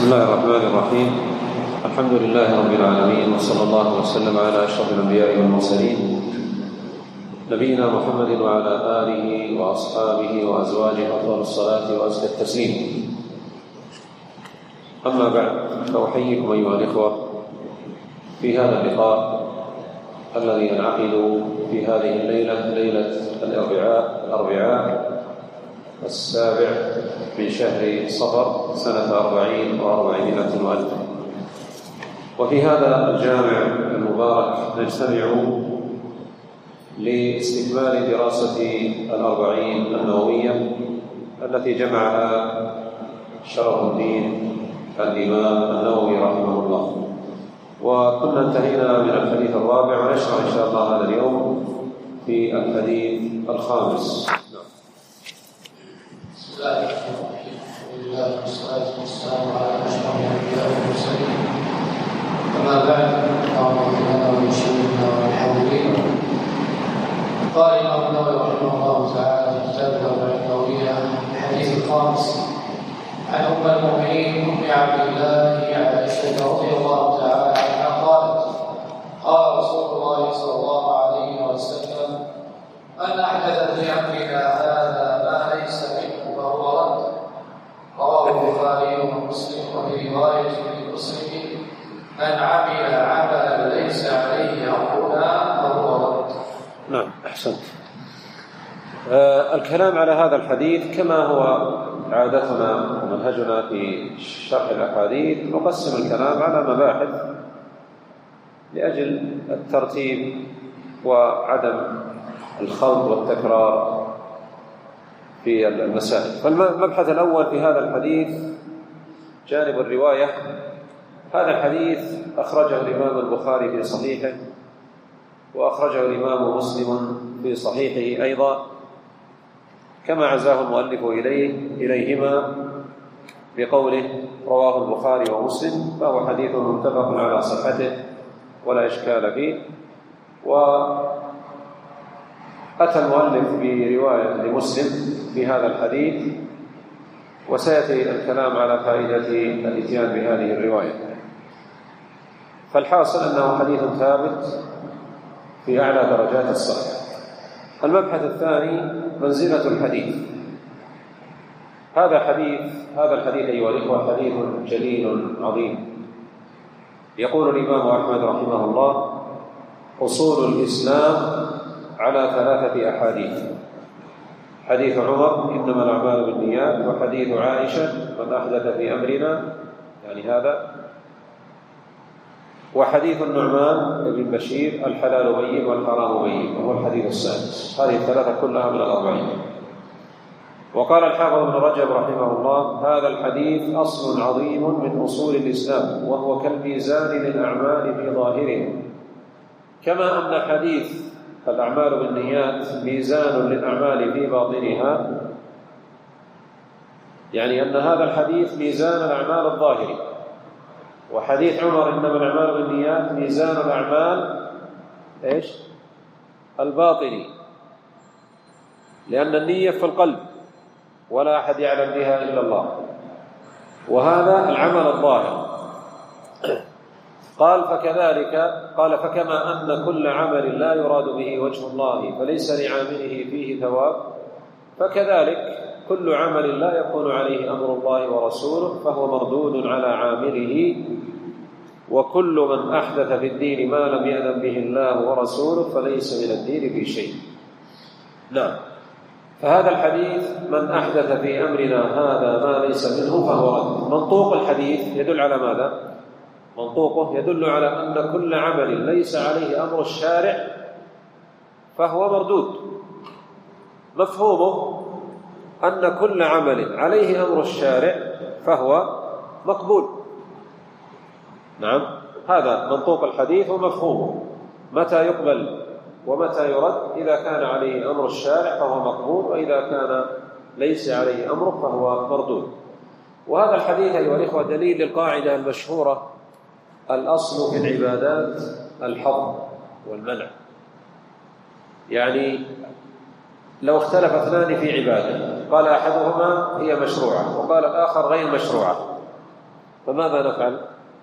بسم الله الرحمن الرحيم. الحمد لله رب العالمين، وصلى الله وسلم على أشرف الأنبياء والمرسلين نبينا محمد وعلى آله وأصحابه وأزواجه أفضل الصلاة وأزكى التسليم. أما بعد، فأحييكم أيها الإخوة في هذا اللقاء الذي ينعقد في هذه الليلة، ليلة الأربعاء 7 من شهر صفر سنة 40 و400 وألف. وفي هذا الجامع المبارك نجتمع لاستكمال دراسة 40 النووية التي جمعها شرف الدين الإمام النووي رحمه الله. وكنا انتهينا من الحديث الرابع، ونشرع إن شاء الله هذا اليوم في الحديث الخامس. بسم الله الرحمن الرحيم. الحمد لله والصلاة والسلام على أشرف الأنبياء والمرسلين. أما بعد، اللهم اغفر لنا ولشيخنا وللحاضرين. قال الإمام النووي رحمه الله تعالى في كتابه الأربعين النووية الحديث الخامس عن أم المؤمنين أم عبد الله عائشة رضي الله تعالى عنها قالت: قال رسول الله صلى الله عليه وسلم: من أحدث في أمرنا هذا ما ليس منه فهو رد. رواه البخاري ومسلم. وفي رواية لمسلم: من عمل عملا ليس عليه أمرنا فهو رد. نعم، أحسنت. الكلام على هذا الحديث كما هو عادتنا ومنهجنا في شرح الأحاديث، نقسم الكلام على مباحث لأجل الترتيب وعدم الخلط والتكرار في المسائل. فالمبحث الأول في هذا الحديث جانب الرواية. هذا الحديث أخرجه الإمام البخاري في صحيحه، وأخرجه الإمام مسلم في صحيحه أيضا، كما عزاه المؤلف إليهما بقوله رواه البخاري ومسلم، فهو حديث متفق على صحته ولا إشكال فيه. وأتى المؤلف برواية لمسلم في هذا الحديث، وسيأتي الكلام على فائدة الإتيان بهذه الرواية. فالحاصل أنه حديث ثابت في أعلى درجات الصحة. المبحث الثاني منزلة الحديث. هذا الحديث أيها الإخوة حديث جليل عظيم. يقول الإمام أحمد رحمه الله: أصول الإسلام على 3 أحاديث: حديث عمر إنما الأعمال بالنيات، وحديث عائشة من أحدث في أمرنا، يعني هذا، وحديث النعمان بن بشير الحلال بين والحرام بين، وهو الحديث السادس. هذه الثلاثة كلها من 40. وقال الحافظ ابن رجب رحمه الله: هذا الحديث أصل عظيم من أصول الإسلام، وهو كالميزان للأعمال في ظاهره، كما أن حديث الأعمال بالنيات ميزان للأعمال في باطنها، يعني أن هذا الحديث ميزان الأعمال الظاهري. وحديث عمر إنما الأعمال بالنيات ميزان الأعمال الباطني، لأن النية في القلب ولا أحد يعلم بها إلا الله، وهذا العمل الظاهر. قال فكما أن كل عمل لا يراد به وجه الله فليس لعامله فيه ثواب، فكذلك كل عمل لا يكون عليه أمر الله ورسوله فهو مردود على عامله، وكل من أحدث في الدين ما لم يأذن به الله ورسوله فليس من الدين في شيء. نعم. فهذا الحديث من أحدث في أمرنا هذا ما ليس منه فهو رد. منطوق الحديث يدل على ماذا؟ منطوقه يدل على أن كل عمل ليس عليه أمر الشارع فهو مردود. مفهومه أن كل عمل عليه أمر الشارع فهو مقبول. نعم، هذا منطوق الحديث ومفهومه. متى يقبل ومتى يرد؟ إذا كان عليه أمر الشارع فهو مقبول، وإذا كان ليس عليه أمر فهو مردود. وهذا الحديث أيها الإخوة دليل للقاعدة المشهورة: الأصل في العبادات الحظر والمنع. يعني لو اختلف اثنان في عبادة، قال أحدهما هي مشروعة وقال الآخر غير مشروعة، فماذا نفعل؟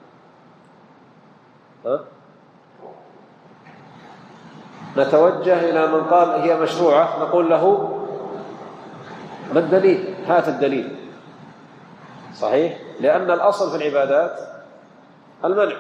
نتوجه إلى من قال هي مشروعة، نقول له ما الدليل؟ هات الدليل. صحيح؟ لأن الأصل في العبادات المنع،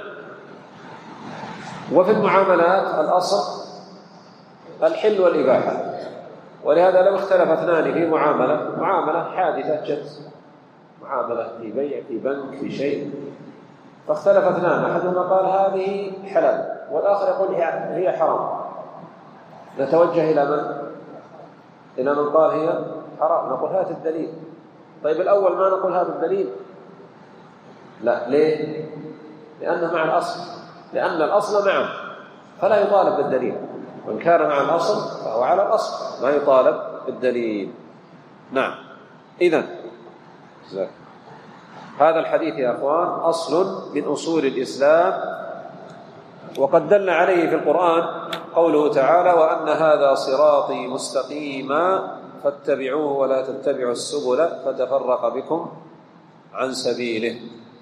وفي المعاملات الأصل الحل والإباحة. ولهذا لو اختلف اثنان في معاملة حادثة جت، معاملة في بيع في بنك في شيء، فاختلف اثنان، أحدهما قال هذه حلال والآخر يقول هي حرام، نتوجه إلى من قال هي حرام، نقول هات الدليل. طيب الأول ما نقول هذا الدليل، لا، ليه؟ لأنه مع الأصل، لأن الأصل معه فلا يطالب بالدليل، وإن كان مع الأصل فهو على الأصل، ما يطالب بالدليل. نعم. إذن هذا الحديث يا أخوان أصل من أصول الإسلام، وقد دل عليه في القرآن قوله تعالى: وأن هذا صراطي مستقيما فاتبعوه ولا تتبعوا السبل فتفرق بكم عن سبيله.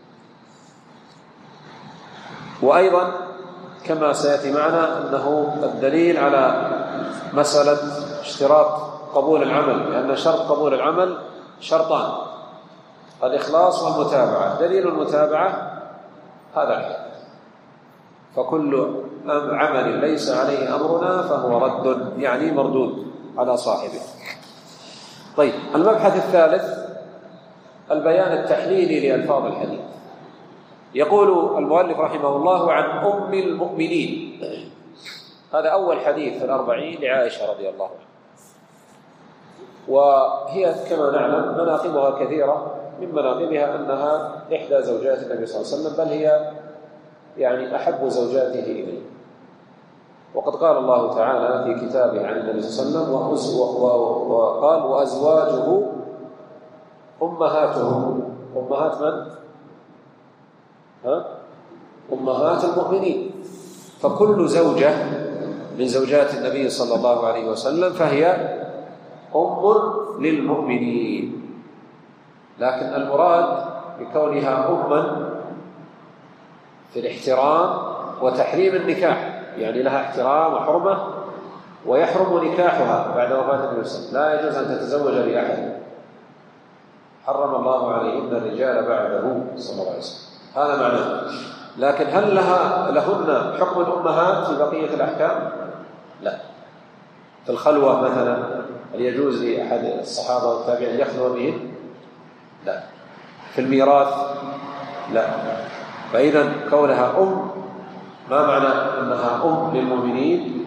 وأيضا كما سيأتي معنا أنه الدليل على مسألة اشتراط قبول العمل، لأن شرط قبول العمل شرطان: الإخلاص والمتابعة. دليل المتابعة هذا الحديث: فكل عمل ليس عليه أمرنا فهو رد، يعني مردود على صاحبه. طيب، المبحث الثالث البيان التحليلي لألفاظ الحديث. يقول المؤلف رحمه الله: عن أم المؤمنين. هذا أول حديث في الأربعين لعائشة رضي الله عنها، وهي كما نعلم مناقبها كثيرة، من مناقبها أنها إحدى زوجات النبي صلى الله عليه وسلم، بل هي يعني أحب زوجاته إليه. وقد قال الله تعالى في كتابه عن النبي صلى الله عليه وسلم: وقال: وأزواجه أمهاتهم. أمهات من؟ أمهات المؤمنين. فكل زوجة من زوجات النبي صلى الله عليه وسلم فهي أم للمؤمنين، لكن المراد بكونها أما في الاحترام وتحريم النكاح، يعني لها احترام وحرمة، ويحرم نكاحها بعد وفاة النبي صلى الله عليه وسلم، لا يجوز أن تتزوج لأحد، حرم الله عليهن الرجال بعده صلى الله عليه وسلم، هذا معناه. لكن هل لهن حكم الأمهات في بقية الأحكام؟ لا. في الخلوة مثلا هل يجوز لأحد الصحابة والتابعين يخلو بهن؟ لا. في الميراث؟ لا. فإذا كونها أم، ما معنى أنها أم للمؤمنين؟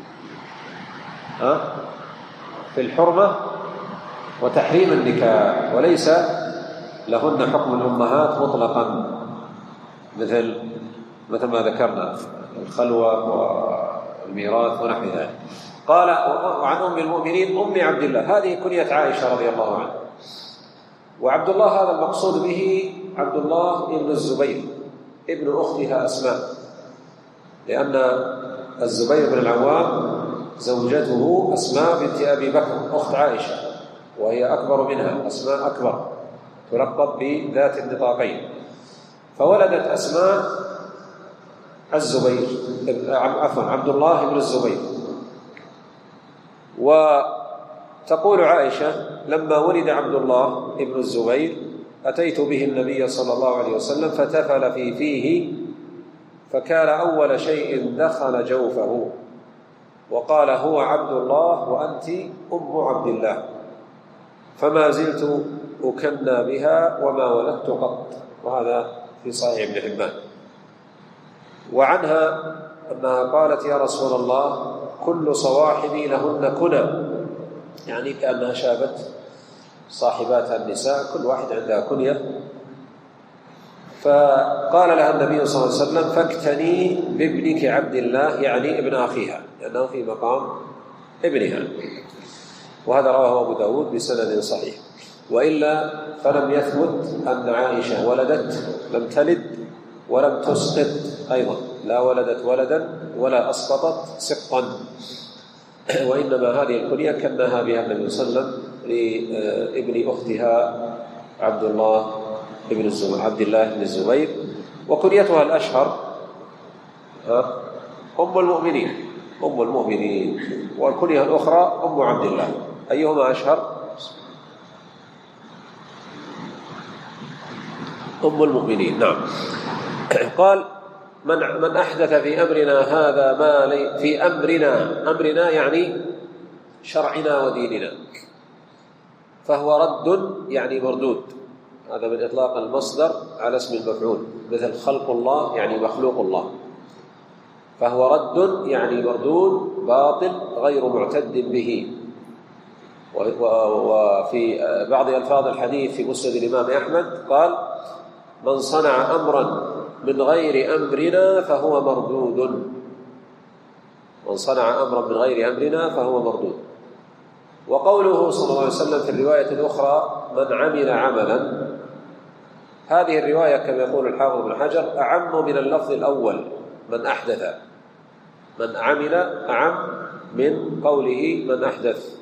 في الحرمة وتحريم النكاح، وليس لهن حكم الأمهات مطلقا، مثل ما ذكرنا الخلوة والميراث ونحو ذلك. قال: وعن أم المؤمنين أم عبد الله. هذه كنية عائشة رضي الله عنها. وعبد الله هذا المقصود به عبد الله ابن الزبير ابن أختها أسماء، لأن الزبير بن العوام زوجته أسماء بنت أبي بكر أخت عائشة، وهي أكبر منها، أسماء أكبر، تلقب بذات النطاقين. فولدت أسماء الزبير، عبد الله بن الزبير. وتقول عائشة: لما ولد عبد الله بن الزبير أتيت به النبي صلى الله عليه وسلم فتفل في فيه، فكان أول شيء دخل جوفه، وقال: هو عبد الله وأنت أم عبد الله، فما زلت أكنى بها وما ولدت قط. وهذا في صحيح ابن حبان. وعنها أنها قالت: يا رسول الله، كل صواحبي لهن كنى، يعني كأنها شابت صاحباتها النساء، كل واحد عندها كنية. فقال لها النبي صلى الله عليه وسلم: فاكتني بابنك عبد الله، يعني ابن أخيها، لأنه في مقام ابنها. وهذا رواه أبو داود بسند صحيح. وإلا فلم يثبت أن عائشة ولدت، لم تلد ولم تسقط أيضا، لا ولدت ولدا ولا أسقطت سقطا، وإنما هذه الكنية كناها بها النبي صلى الله عليه وسلم لابن أختها عبد الله بن الزبير، عبد الله بن الزبير، وكنيتها الأشهر أم المؤمنين، والكنية الأخرى أم عبد الله. أيهما أشهر؟ أم المؤمنين. نعم. قال: من أحدث في أمرنا هذا ما في أمرنا يعني شرعنا وديننا، فهو رد يعني مردود. هذا من إطلاق المصدر على اسم المفعول، مثل خلق الله يعني مخلوق الله، فهو رد يعني مردود باطل غير معتد به. وفي بعض ألفاظ الحديث في مسند الإمام أحمد قال: من صنع أمرا من غير أمرنا فهو مردود. من صنع أمرا من غير أمرنا فهو مردود. وقوله صلى الله عليه وسلم في الرواية الأخرى: من عمل عملا، هذه الرواية كما يقول الحافظ ابن حجر أعم من اللفظ الأول من أحدث. من عمل أعم من قوله من أحدث.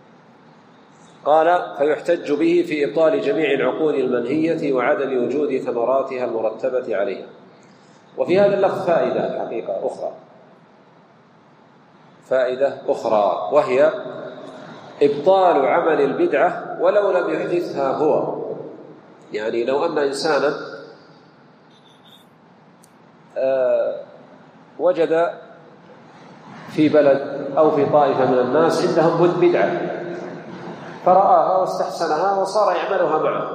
قال: فيحتج به في إبطال جميع العقول المنهية وعدم وجود ثمراتها المرتبة عليها. وفي هذا اللفظ فائدة أخرى، وهي إبطال عمل البدعة ولو لم يحدثها هو. يعني لو أن إنسانا وجد في بلد أو في طائفة من الناس عندهم بدعة، فرآها واستحسنها وصار يعملها معه،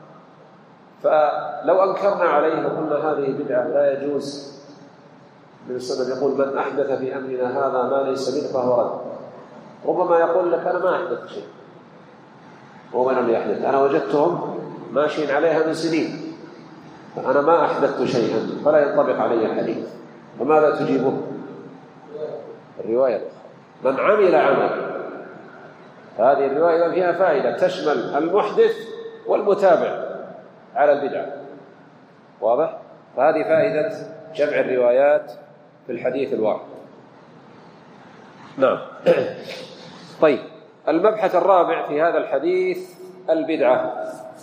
فلو أنكرنا عليه وقلنا هذه بدعة لا يجوز، النبي السنة يقول: من أحدث في أمرنا هذا ما ليس منه فهو رد. ربما يقول لك: أنا ما أحدث شيء، هو من لم يحدث، أنا وجدتهم ماشيين عليها من سنين، فأنا ما أحدثت شيئا، فلا ينطبق علي الحديث. فماذا تجيبه؟ الرواية الأخرى: من عمل عمل. هذه الرواية فيها فائدة تشمل المحدث والمتابع على البدعة. واضح؟ فهذه فائدة جمع الروايات في الحديث الواحد. نعم. طيب، المبحث الرابع في هذا الحديث البدعة.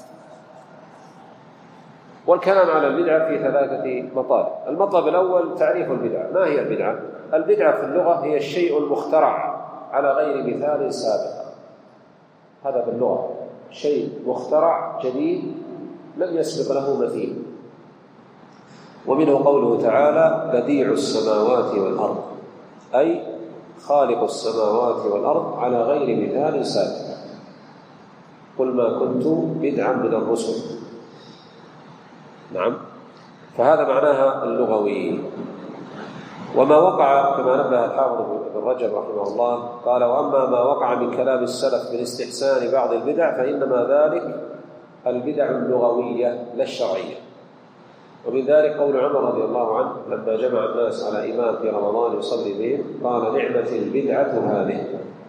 والكلام على البدعة في 3 مطالب. المطلب الأول تعريف البدعة. ما هي البدعة؟ البدعة في اللغة هي الشيء المخترع على غير مثال سابق. هذا في اللغة شيء مخترع جديد لم يسبق له مثيل. ومنه قوله تعالى: بديع السماوات والأرض، أي خالق السماوات والأرض على غير مثال سابق. قل ما كنت بدعا من الرسل. نعم. فهذا معناها اللغوي. وما وقع كما نبه الحافظ ابن رجب رحمه الله قال: وأما ما وقع من كلام السلف من استحسان بعض البدع فإنما ذلك البدع اللغوية لا الشرعية. ومن ذلك قول عمر رضي الله عنه لما جمع الناس على إمام في رمضان يصلي بهم قال: نعمة البدعة هذه.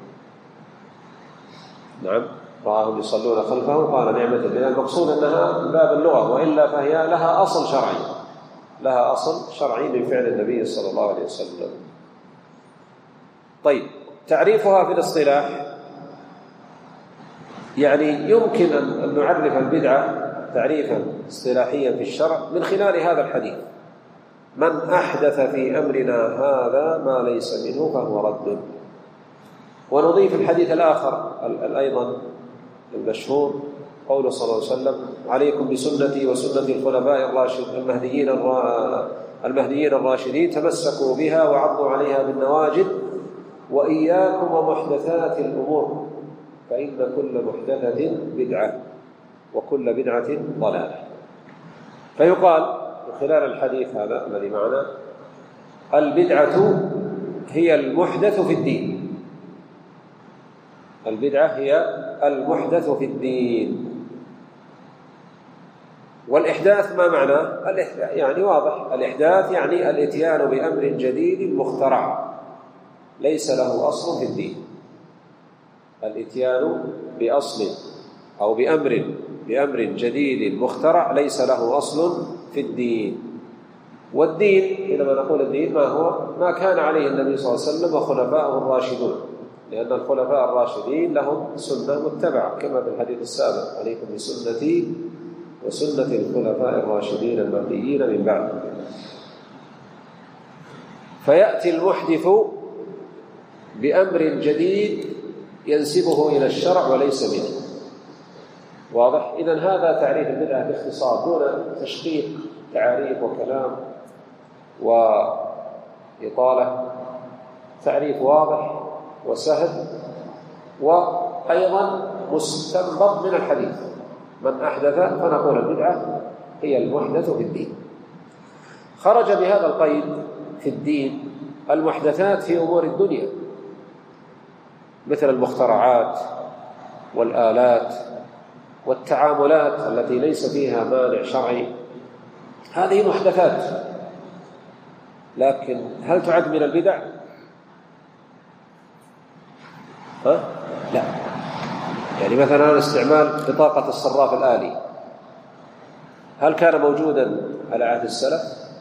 نعم، رآهم يصلون خلفه قال: نعمة البدعة. المقصود أنها من باب اللغة، وإلا فهي لها أصل شرعي، لها أصل شرعي من فعل النبي صلى الله عليه وسلم. طيب، تعريفها في الاصطلاح، يعني يمكن أن نعرف البدعة تعريفا اصطلاحيا في الشرع من خلال هذا الحديث: من أحدث في أمرنا هذا ما ليس منه فهو رد. ونضيف الحديث الآخر أيضا المشهور قوله صلى الله عليه وسلم: عليكم بسنتي وسنة الخلفاء المهديين الراشدين، تمسكوا بها وعضوا عليها بالنواجذ، وإياكم ومحدثات الأمور، فإن كل محدثة بدعة وكل بدعة ضلالة. فيقال من خلال الحديث هذا الذي معنا: البدعة هي المحدث في الدين. البدعة هي المحدث في الدين. والإحداث ما معناه؟ يعني واضح، الإحداث يعني الإتيان بأمر جديد مخترع ليس له أصل في الدين. الإتيان بأصل أو بأمر جديد مخترع ليس له أصل في الدين. والدين حينما نقول الدين ما هو؟ ما كان عليه النبي صلى الله عليه وسلم وخلفاءه الراشدون، لأن الخلفاء الراشدين لهم سنة متبعة كما في الحديث السابق: عليكم بسنتي وسنة الخلفاء الراشدين المهديين من بعد. فيأتي المحدث بأمر جديد ينسبه إلى الشرع وليس منه. واضح؟ إذن هذا تعريف البدعة باختصار دون تشقيق تعريف وكلام وإطالة. تعريف واضح وسهل، وأيضا مستنبط من الحديث: من أحدث فنقول البدعة هي المحدث في الدين. خرج بهذا القيد في الدين المحدثات في أمور الدنيا مثل المخترعات والآلات والتعاملات التي ليس فيها مانع شرعي، هذه محدثات. لكن هل تعد من البدع؟ لا. يعني مثلا استعمال بطاقة الصراف الآلي، هل كان موجودا على عهد السلف؟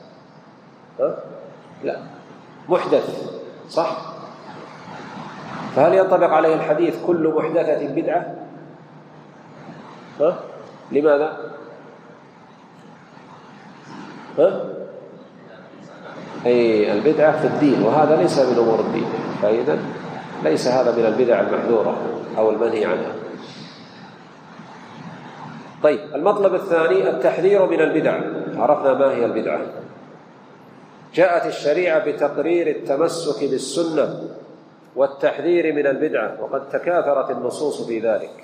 لا، محدث، صح؟ فهل ينطبق عليه الحديث كل محدثة بدعة؟ لماذا؟ أي البدعة في الدين، وهذا ليس من أمور الدين، فإذا ليس هذا من البدع المحذورة أو المنهي عنها. طيب، المطلب الثاني التحذير من البدع. عرفنا ما هي البدعة. جاءت الشريعة بتقرير التمسك بالسنة والتحذير من البدعة، وقد تكاثرت النصوص في ذلك.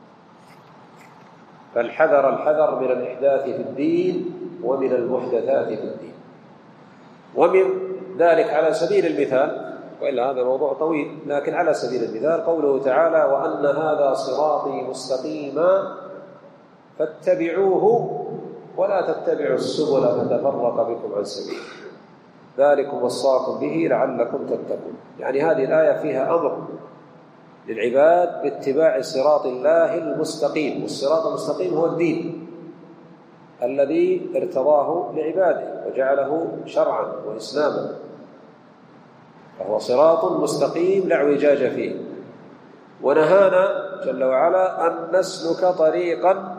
فالحذر من الإحداث في الدين ومن المحدثات في الدين. ومن ذلك على سبيل المثال، وإلا هذا موضوع طويل، لكن على سبيل المثال قوله تعالى: وأن هذا صراطي مستقيما فاتبعوه ولا تتبعوا السبل فتفرق بكم عن سبيله ذلكم وصاكم به لعلكم تتقون. يعني هذه الآية فيها أمر للعباد باتباع صراط الله المستقيم، والصراط المستقيم هو الدين الذي ارتضاه لعباده وجعله شرعا وإسلاما، فهو صراط مستقيم لا اعوجاج فيه. ونهانا جل وعلا أن نسلك طريقا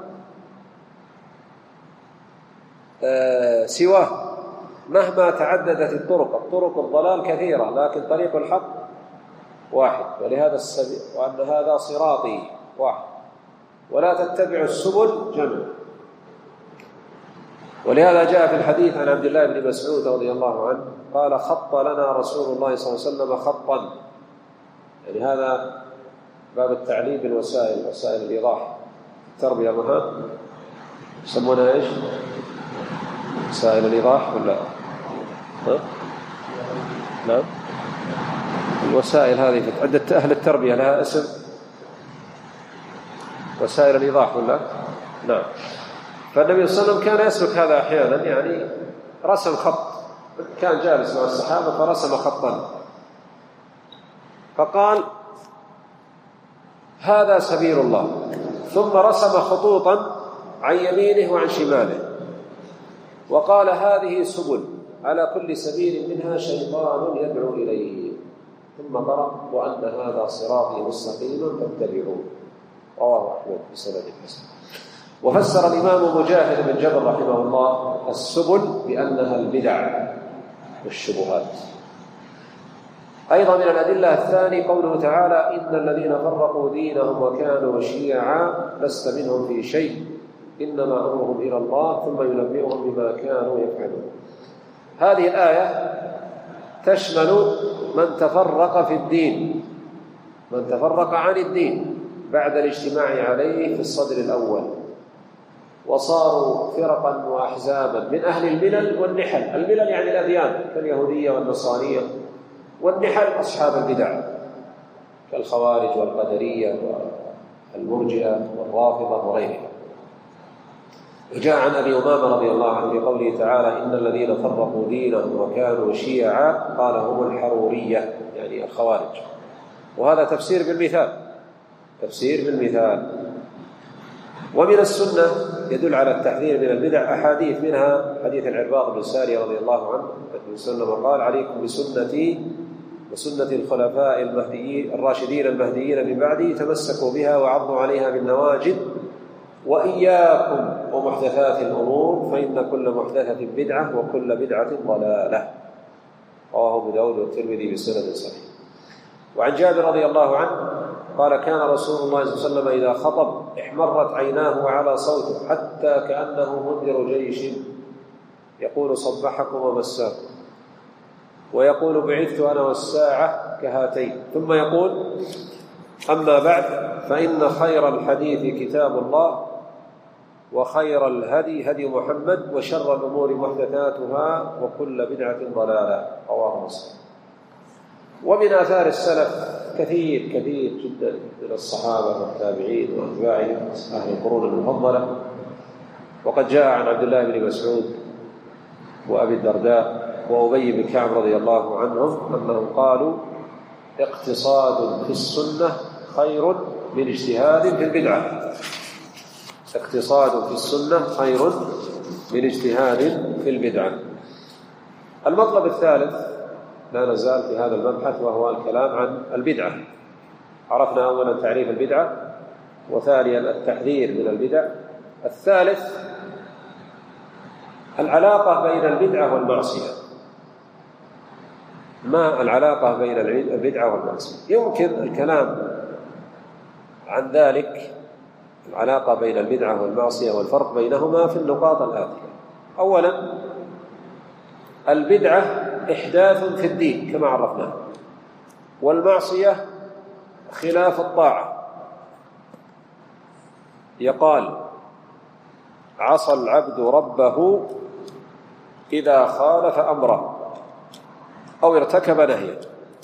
سواه مهما تعددت الطرق الضلال كثيرة، لكن طريق الحق واحد، ولهذا السبيل وأن هذا صراطي واحد ولا تتبعوا السبل جمع. ولهذا جاء في الحديث عن عبد الله بن مسعود رضي الله عنه قال: خط لنا رسول الله صلى الله عليه وسلم خطا. يعني هذا باب التعليم بالوسائل، وسائل الإيضاح، التربية مهام يسمونها ايش؟ وسائل الإيضاح ولا نعم، الوسائل هذه عند أهل التربية لها اسم وسائل الإيضاح ولا نعم. فالنبي صلى الله عليه وسلم كان يسلك هذا أحيانا، يعني رسم خط، كان جالس مع الصحابة فرسم خطا فقال: هذا سبيل الله، ثم رسم خطوطا عن يمينه وعن شماله وقال: هذه سبل، على كل سبيل منها شيطان يدعو إليه، ثم قرأ: وأن هذا صراطي مستقيما فاتبعوه. رواه أحمد بسند حسن. وفسر الإمام مجاهد بن جبر رحمه الله السبل بأنها البدع والشبهات. أيضا من الأدلة الثاني قوله تعالى: إن الذين فرقوا دينهم وكانوا شيعا لست منهم في شيء إنما أمرهم إلى الله ثم ينبئهم بما كانوا يفعلون. هذه الآية تشمل من تفرق في الدين، من تفرق عن الدين بعد الاجتماع عليه في الصدر الأول، وصاروا فرقا وأحزابا من أهل الملل والنحل. الملل يعني الأديان كاليهودية والنصرانية، والنحل أصحاب البدع كالخوارج والقدرية والمرجئة والرافضة وغيرها. وجاء عن أبي أمامة رضي الله عنه في قوله تعالى: إن الذين فرقوا دينهم وكانوا شيعا قال هم الحرورية، يعني الخوارج. وهذا تفسير بالمثال، تفسير بالمثال. ومن السنة يدل على التحذير من البدع أحاديث، منها حديث العرباض بن سارية رضي الله عنه النبي صلى الله عليه وسلم قال: عليكم بسنتي وسنة الخلفاء المهديين الراشدين المهديين من بعدي، تمسكوا بها وعضوا عليها بالنواجذ وإياكم ومحدثات الأمور فإن كل محدثة بدعة وكل بدعة ضلالة. رواه أبو داود والترمذي بسند صحيح. وعن جابر رضي الله عنه قال كان رسول الله صلى الله عليه وسلم إذا خطب احمرت عيناه وعلى صوته حتى كأنه منذر جيش يقول صبحكم ومساكم، ويقول بعثت أنا والساعة كهاتين، ثم يقول أما بعد فإن خير الحديث كتاب الله وخير الهدي هدي محمد وشر الأمور محدثاتها وكل بدعة ضلالة. رواه مسلم. ومن آثار السلف كثير جدا من الصحابة والتابعين وأتباعهم أهل القرون المفضلة، وقد جاء عن عبد الله بن مسعود وأبي الدرداء وأبي بن كعب رضي الله عنهم أنهم قالوا اقتصاد في السنة خير من اجتهاد في البدعة. اقتصاد في السنة خير من اجتهاد في البدعة. المطلب الثالث لا نزال في هذا المبحث وهو الكلام عن البدعة. عرفنا أولا تعريف البدعة، وثانيا التحذير من البدع. الثالث العلاقة بين البدعة والمعصية. ما العلاقة بين البدعة والمعصية؟ يمكن الكلام عن ذلك، العلاقة بين البدعة والمعصية والفرق بينهما في النقاط الآتية. أولا البدعة إحداث في الدين كما عرفناه، والمعصية خلاف الطاعة. يقال عصى العبد ربه إذا خالف أمره أو ارتكب نهيه.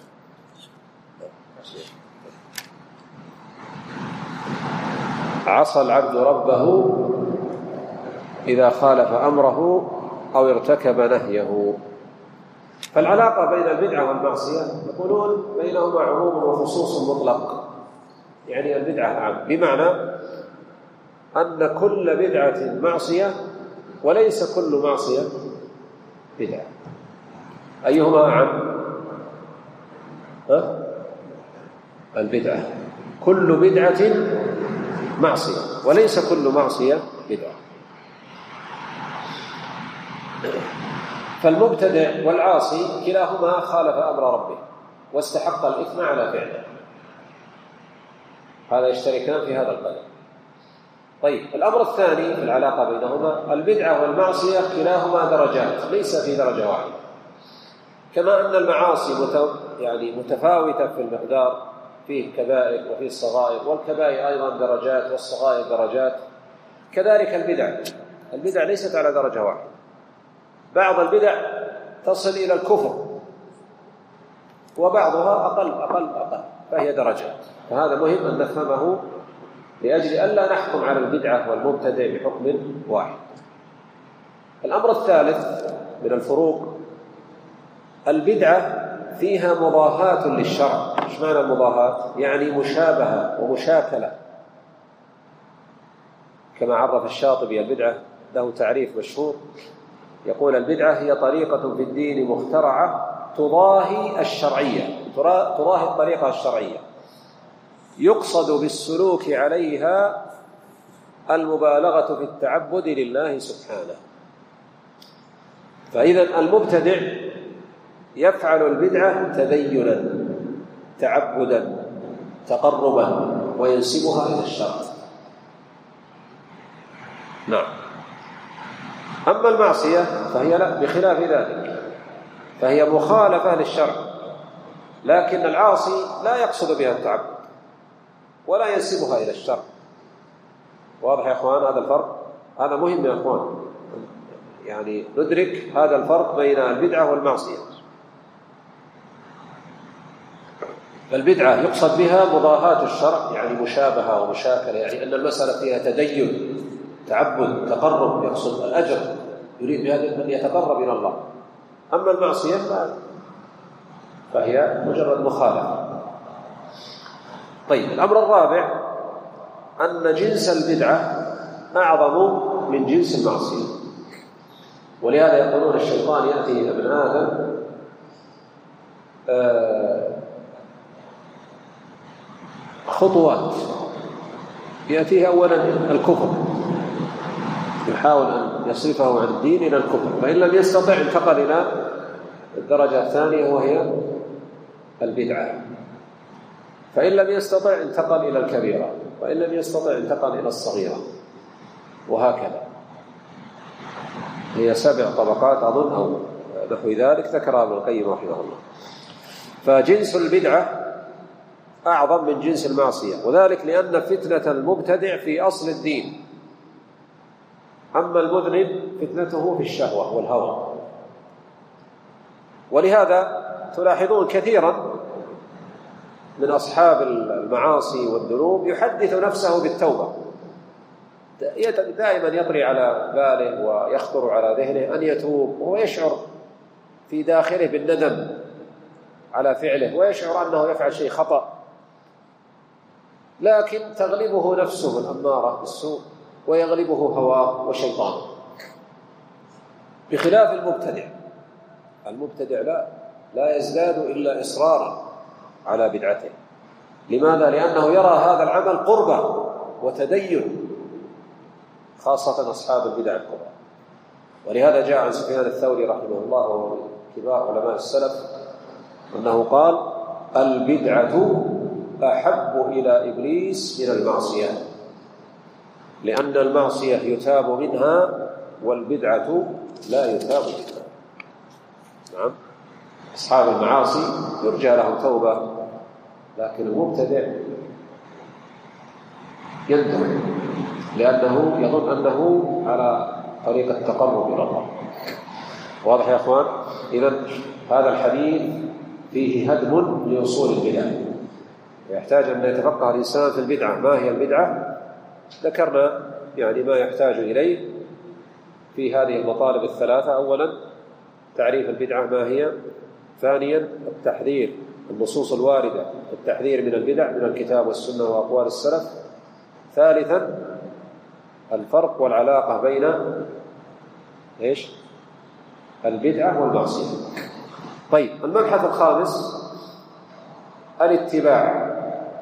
عصى العبد ربه إذا خالف أمره أو ارتكب نهيه. فالعلاقة بين البدعة والمعصية يقولون بينهما عموم وخصوص مطلق، يعني البدعة عام، بمعنى أن كل بدعة معصية وليس كل معصية بدعة. أيهما أعم؟ البدعة. كل بدعة معصية وليس كل معصية بدعة. فالمبتدع والعاصي كلاهما خالف أمر ربه واستحق الإثم على فعله، هذا يشتركان في هذا القدر. طيب الأمر الثاني في العلاقة بينهما البدعة والمعصية كلاهما درجات، ليس في درجة واحدة. كما أن المعاصي متفاوتة في المقدار، فيه الكبائر وفيه الصغائر، والكبائر أيضا درجات والصغائر درجات، كذلك البدع ليست على درجة واحدة. بعض البدع تصل إلى الكفر وبعضها أقل، فهي درجات. فهذا مهم أن نفهمه لأجل ألا نحكم على البدعة والمبتدع بحكم واحد. الأمر الثالث من الفروق البدعة فيها مضاهاة للشرع. ايش معنى المضاهاة؟ يعني مشابهة ومشاكلة. كما عرف الشاطبي البدعة، له تعريف مشهور يقول البدعة هي طريقة في الدين مخترعة تضاهي الشرعية، تضاهي الطريقة الشرعية، يقصد بالسلوك عليها المبالغة في التعبد لله سبحانه. فإذا المبتدع يفعل البدعة تدينا تعبدا تقربا وينسبها إلى الشرع. نعم. أما المعصية فهي لا، بخلاف ذلك، فهي مخالفة للشرع، لكن العاصي لا يقصد بها التعبد ولا ينسبها إلى الشرع. واضح يا أخوان هذا الفرق؟ هذا مهم يا أخوان، يعني ندرك هذا الفرق بين البدعة والمعصية. فالبدعة يقصد بها مضاهاة الشرع، يعني مشابهة ومشاكلة، يعني أن المسألة فيها تدين تعبد تقرب، يقصد الأجر، يريد بهذا أن يتقرب إلى الله. أما المعصية فهي مجرد مخالفة. طيب الأمر الرابع أن جنس البدعة أعظم من جنس المعصية، ولهذا يقولون الشيطان يأتي ابن آدم خطوات، يأتيه أولا الكفر، يحاول أن يصرفه عن الدين إلى الكفر، فإن لم يستطع انتقل إلى الدرجة الثانية وهي البدعة، فإن لم يستطع انتقل إلى الكبيرة، وإن لم يستطع انتقل إلى الصغيرة، وهكذا. هي 7 طبقات أظن أو نحو ذلك ذكرها ابن القيم رحمه الله. فجنس البدعة أعظم من جنس المعصية، وذلك لأن فتنة المبتدع في أصل الدين، أما المذنب فتنته في الشهوة والهوى. ولهذا تلاحظون كثيرا من أصحاب المعاصي والذنوب يحدث نفسه بالتوبة، دائما يطري على باله ويخطر على ذهنه أن يتوب، وهو يشعر في داخله بالندم على فعله، ويشعر أنه يفعل شيء خطأ، لكن تغلبه نفسه الأمارة بالسوء ويغلبه هواه وشيطانه، بخلاف المبتدع لا يزداد إلا إصرارا على بدعته. لماذا؟ لأنه يرى هذا العمل قربة وتدين، خاصة أصحاب البدع الكبرى. ولهذا جاء عن سفيان الثوري رحمه الله وهو كبار علماء السلف أنه قال: البدعة أحب إلى إبليس من المعصية، لأن المعصية يتاب منها والبدعة لا يتاب منها. نعم، أصحاب المعاصي يرجى لهم توبة، لكن المبتدع يندم لأنه يظن أنه على طريق التقرب إلى الله. واضح يا أخوان؟ إذن هذا الحديث فيه هدم لأصول البدع، ويحتاج أن يتفقه الإنسان في البدعة. ما هي البدعة؟ ذكرنا يعني ما يحتاج إليه في هذه المطالب الثلاثة. أولا تعريف البدعة ما هي، ثانيا التحذير، النصوص الواردة التحذير من البدع من الكتاب والسنة وأقوال السلف، ثالثا الفرق والعلاقة بين البدعة والمعصية. طيب، المبحث الخامس الاتباع.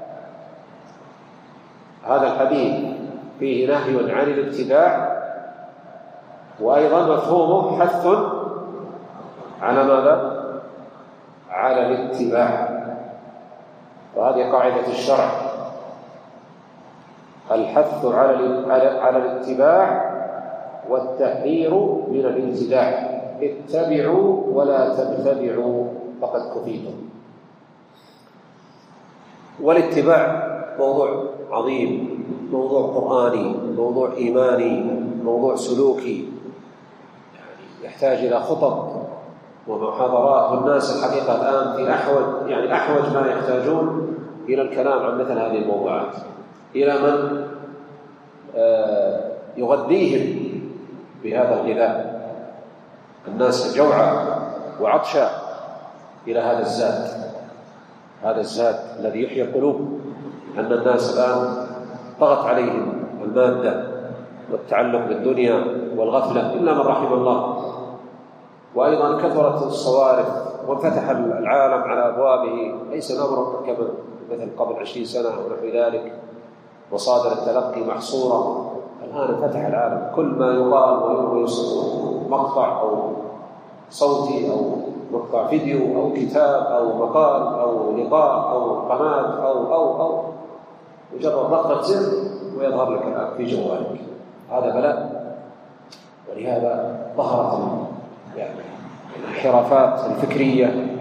هذا الحديث فيه نهي عن الاتباع، وأيضا مفهومه حث على ماذا؟ على الاتباع. وهذه قاعدة الشرع، الحث على الاتباع والتحذير من الابتداع. اتبعوا ولا تبتدعوا فقد كفيتم. والاتباع موضوع عظيم، موضوع قرآني، موضوع إيماني، موضوع سلوكي، يحتاج إلى خطب ومحاضرات. والناس الحقيقة الآن في أحوج ما يحتاجون إلى الكلام عن مثل هذه الموضوعات، إلى من يغذيهم بهذا الغذاء. الناس جوعى وعطشى إلى هذا الزاد الذي يحيي القلوب. أن الناس الآن طغت عليهم المادة والتعلق بالدنيا والغفلة إلا من رحم الله، وأيضا كثرت الصوارف وانفتح العالم على أبوابه. ليس الأمر كما مثل قبل 20 سنة ونحو ذلك، مصادر التلقي محصورة. الآن انفتح العالم، كل ما يقال مقطع أو صوتي أو مقطع فيديو أو كتاب أو مقال أو لقاء أو قناة أو مجرد ضغطة زر ويظهر لك الآن في جوالك. هذا بلاء. ولهذا ظهرت الانحرافات الفكرية،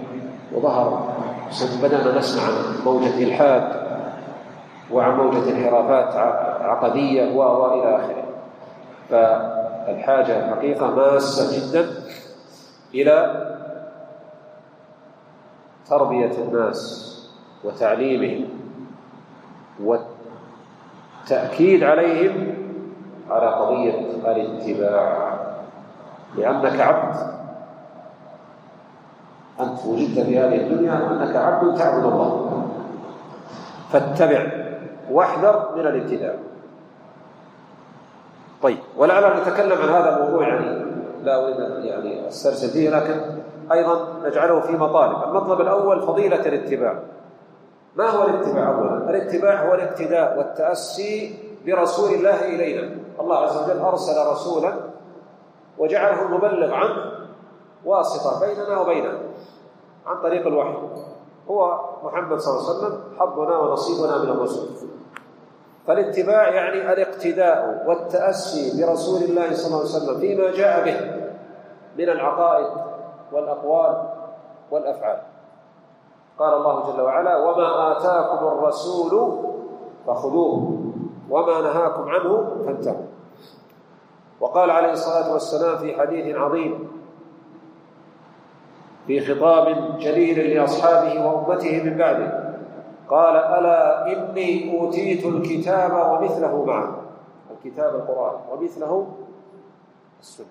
بدأنا نسمع عن موجة إلحاد وعن موجة انحرافات عقدية وإلى آخره. فالحاجة حقيقة ماسة جدا إلى تربية الناس وتعليمهم والتأكيد عليهم على قضية الاتباع، لأنك عبد. أنت وجدت في هذه الدنيا أنك عبد تعبد الله، فاتبع واحذر من الابتداع. طيب، ولعلنا نتكلم عن هذا الموضوع، لا أريد أسترسل فيه، لكن أيضا نجعله في مطالب. المطلب الأول فضيلة الاتباع. ما هو الاتباع؟ أولا الاتباع هو الاقتداء والتأسي برسول الله إلينا. الله عز وجل أرسل رسولا وجعله مبلغ عنه واسطة بيننا وبينه عن طريق الوحي، هو محمد صلى الله عليه وسلم حظنا ونصيبنا من الرسل. فالاتباع يعني الاقتداء والتأسي برسول الله صلى الله عليه وسلم فيما جاء به من العقائد والأقوال والأفعال. قال الله جل وعلا: وما آتاكم الرسول فخذوه وما نهاكم عنه فانتهوا. وقال عليه الصلاة والسلام في حديث عظيم في خطاب جليل لأصحابه وأمته من بعده، قال: ألا إني أوتيت الكتاب ومثله معه، الكتاب القرآن ومثله السنة.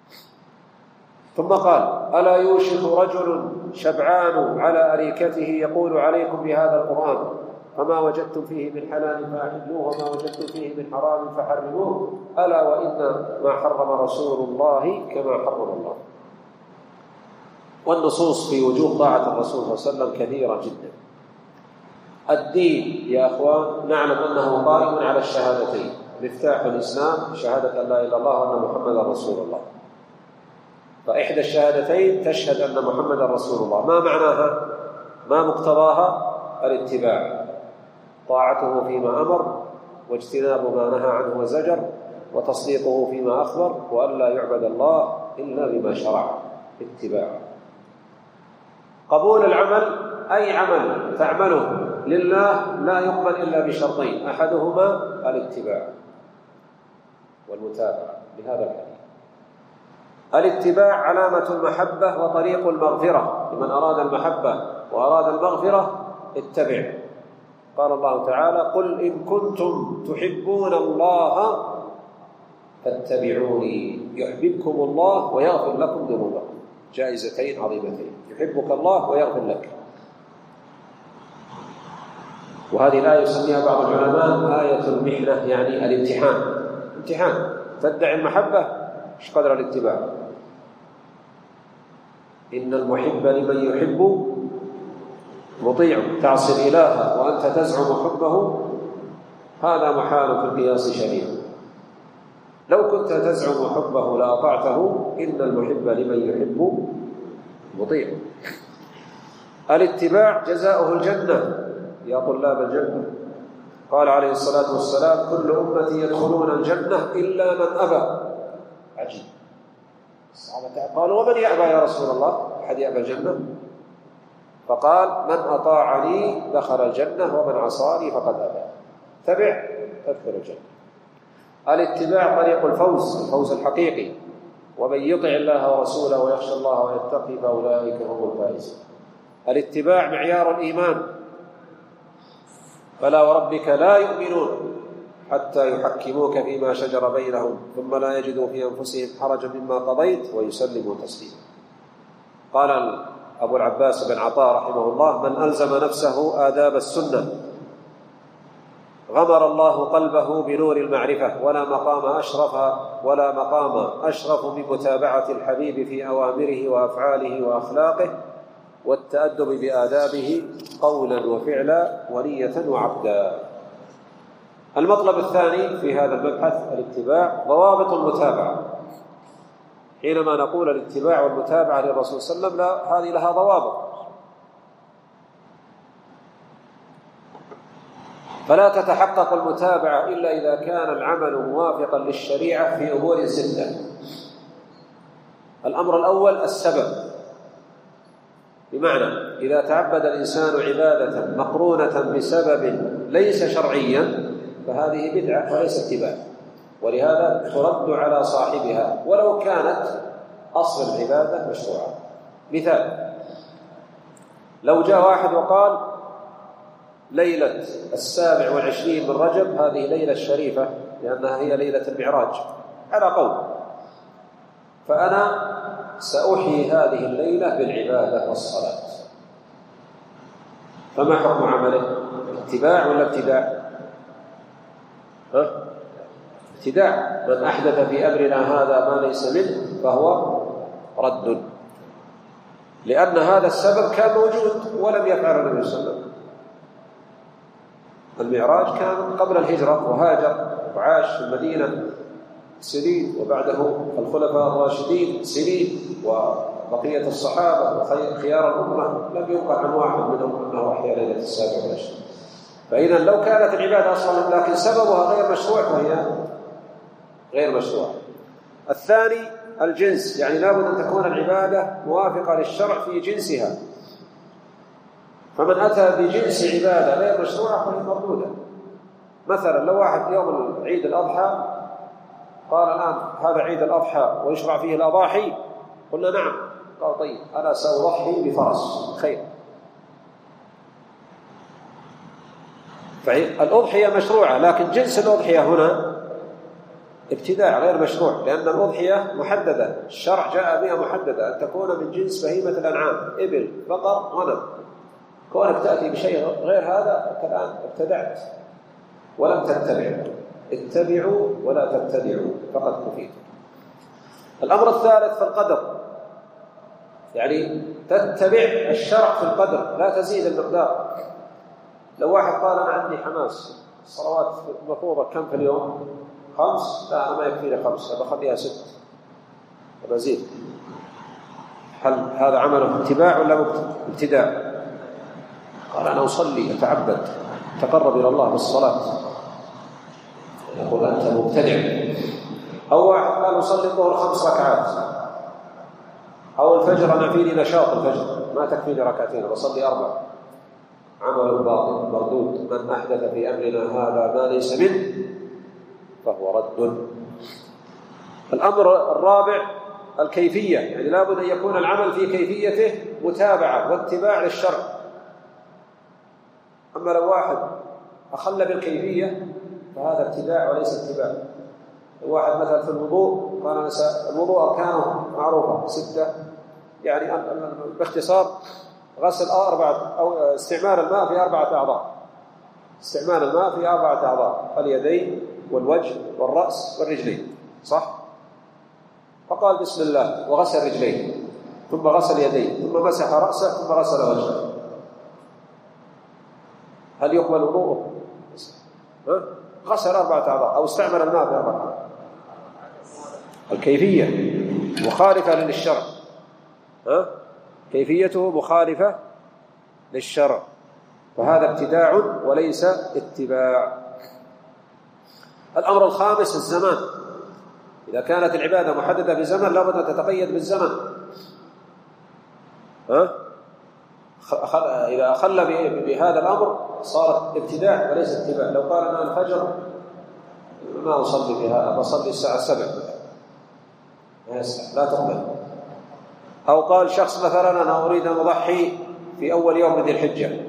ثم قال: ألا يوشك رجل شبعان على أريكته يقول عليكم بهذا القرآن فما وجدتم فيه من حلال فأحلوه وما وجدتم فيه من حرام فحرموه، ألا وإن ما حرم رسول الله كما حرم الله. والنصوص في وجوب طاعة الرسول صلى الله عليه وسلم كثيرة جدا. الدين يا أخوان نعلم أنه قائم على الشهادتين، مفتاح الإسلام شهادة أن لا إله إلا الله وأن محمدا رسول الله. فإحدى الشهادتين تشهد أن محمدا رسول الله. ما معناها؟ ما مقتضاها؟ الاتباع، طاعته فيما أمر واجتناب ما نهى عنه وزجر وتصديقه فيما أخبر وأن لا يعبد الله إلا بما شرع، اتباع. قبول العمل أي عمل تعمله لله لا يقبل إلا بشرطين، أحدهما الاتباع والمتابعة لهذا الحديث. الاتباع علامة المحبة وطريق المغفرة، لمن أراد المحبة وأراد المغفرة اتبع. قال الله تعالى: قل إن كنتم تحبون الله فاتبعوني يحببكم الله ويغفر لكم ذنوبكم. جائزتين عظيمتين، يحبك الله ويغفر لك. وهذه الآية يسميها بعض العلماء آية المحنة، يعني الامتحان. امتحان، تدعي المحبة ايش قدر الاتباع؟ إن المحب لمن يحب مطيع، تعصي الإله وأنت تزعم حبه هذا محال في القياس شديد. لو كنت تزعم حبه لأطعته، إن المحب لمن يحب مطيع. الاتباع جزاؤه الجنة يا طلاب الجنة. قال عليه الصلاة والسلام: كل أمتي يدخلون الجنة إلا من أبى. عجيب. الصحابة قالوا: ومن يأبى يا رسول الله؟ أحد يأبى الجنة؟ فقال: من أطاعني دخل الجنة ومن عصاني فقد أبى. تبع تدخل الجنة. الاتباع طريق الفوز، الفوز الحقيقي. ومن يطع الله ورسوله ويخشى الله ويتقي فأولئك هم الفائزون. الاتباع معيار الإيمان. فلا وربك لا يؤمنون حتى يحكموك فيما شجر بينهم ثم لا يجدوا في أنفسهم حرجا مما قضيت ويسلموا تسليما. قال أبو العباس بن عطاء رحمه الله: من ألزم نفسه آداب السنة غمر الله قلبه بنور المعرفة، ولا مقام أشرف من متابعة الحبيب في أوامره وأفعاله وأخلاقه والتأدب بآدابه قولا وفعلا ونية وعقدا. المطلب الثاني في هذا المبحث الاتباع ضوابط المتابعة. حينما نقول الاتباع والمتابعة للرسول صلى الله عليه وسلم، لا، هذه لها ضوابط. فلا تتحقق المتابعة إلا إذا كان العمل موافقا للشريعة في أمور 6. الأمر الأول السبب، بمعنى إذا تعبد الإنسان عبادة مقرونة بسبب ليس شرعيا فهذه بدعة وليس اتباع، ولهذا ترد على صاحبها ولو كانت أصل العبادة مشروعة. مثال: لو جاء واحد وقال ليلة 27 من رجب هذه ليلة شريفة لأنها هي ليلة المعراج على قول، فأنا سأحيي هذه الليلة بالعبادة والصلاة، فما حكم عمله؟ اتباع ولا ابتداع؟ ابتداع. من أحدث في أمرنا هذا ما ليس منه فهو رد، لأن هذا السبب كان موجود ولم يفعل النبي صلى الله عليه وسلم. المعراج كان قبل الهجرة وهاجر وعاش في المدينة سنين، وبعده الخلفاء الراشدين سنين، وبقية الصحابة وخيار الأمة لم ينقل عن واحد منهم أنه أحيا ليلة السابع والعشرين. فإذا لو كانت العبادة أصلا لكن سببها غير مشروع فهي غير مشروع. الثاني الجنس، يعني لابد أن تكون العبادة موافقة للشرع في جنسها، فمن أتى بجنس عبادة غير مشروعة فهي مردودة. مثلا لو واحد يوم عيد الأضحى قال الآن هذا عيد الأضحى ويشرع فيه الأضاحي، قلنا نعم، قال طيب أنا سأضحي بفرس، خير. فالأضحية مشروعة، لكن جنس الأضحية هنا ابتداع غير مشروع، لأن الأضحية محددة، الشرع جاء بها محددة أن تكون من جنس بهيمة الأنعام، إبل، بقر، غنم. كونك تأتي بشيء غير هذا فالآن ابتدعت ولم تتبع. اتبعوا ولا تبتدعوا فقد كفيتم. الأمر الثالث في القدر، يعني تتبع الشرع في القدر، لا تزيد المقدار. لو واحد قال أنا عندي حماس، الصلوات المفروضة كم في اليوم؟ 5، لا أنا ما يكفيني 5، بخليها 6 وبزيد. هل هذا عمله اتباع ولا ابتداع؟ قال أنا أصلي أتعبد أتقرب إلى الله بالصلاة، يقول أنت مبتدع. أو واحد قال أصلي الظهر 5 ركعات، أو الفجر أنا فيني نشاط الفجر ما تكفيني ركعتين بصلي 4، عمل باطل مردود. من أحدث في أمرنا هذا ما ليس منه فهو رد. الأمر الرابع الكيفية، يعني لابد أن يكون العمل في كيفيته متابعة واتباع للشرع. أما لو واحد أخل بالكيفية فهذا اتباع وليس اتباع. لو واحد مثلا في الوضوء قال الوضوء أركانه معروفة 6، يعني باختصار غسل 4 أو استعمال الماء في 4 أعضاء، استعمال الماء في 4 أعضاء، اليدين والوجه والرأس والرجلين، صح؟ فقال بسم الله وغسل رجليه، ثم غسل يديه، ثم مسح رأسه، ثم غسل وجهه. هل يقبل وضوءه؟ غسل 4 أعضاء أو استعمل الماء في 4 أعضاء. الكيفية مخالفة للشرع، كيفيته مخالفة للشرع، فهذا ابتداع وليس اتباع. الأمر الخامس الزمان، إذا كانت العبادة محددة بزمن لابد أن تتقيد بالزمن. إذا أخل بهذا الأمر صارت ابتداع وليس اتباع. لو قال أنا الفجر ما أصلي بها، بصلي الساعة 7، لا تقبل. أو قال شخص مثلا أنا أريد أن أضحي في أول يوم من ذي الحجة،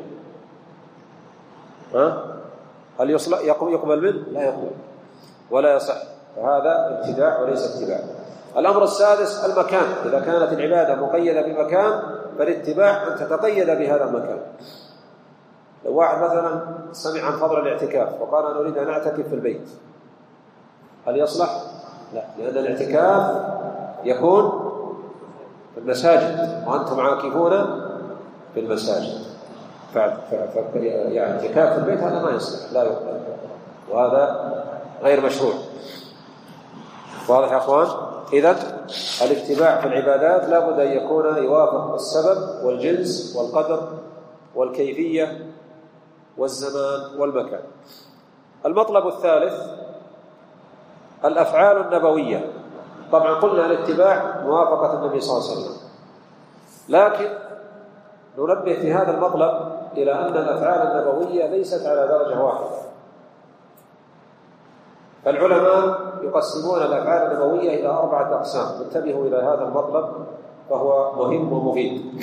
هل يقبل منه؟ لا يقبل ولا يصح، فهذا ابتداع وليس اتباع. الأمر السادس المكان، إذا كانت العبادة مقيدة بمكان فالاتباع أن تتقيد بهذا المكان. لو واحد مثلا سمع عن فضل الاعتكاف وقال أنا أريد أن أعتكف في البيت، هل يصلح؟ لا، لأن الاعتكاف يكون في المساجد وأنتم عاكفون في المساجد، يعني اعتكاف في البيت هذا ما يصلح، لا يقبل، وهذا غير مشروع. واضح يا أخوان؟ إذن الاتباع في العبادات لا بد أن يكون يوافق السبب والجنس والقدر والكيفية والزمان والمكان. المطلب الثالث الأفعال النبوية. طبعا قلنا الاتباع موافقة النبي صلى الله عليه وسلم، لكن ننبه في هذا المطلب إلى أن الأفعال النبوية ليست على درجة واحدة. فالعلماء يقسمون الأفعال النبوية إلى 4 أقسام، انتبهوا إلى هذا المطلب فهو مهم ومفيد.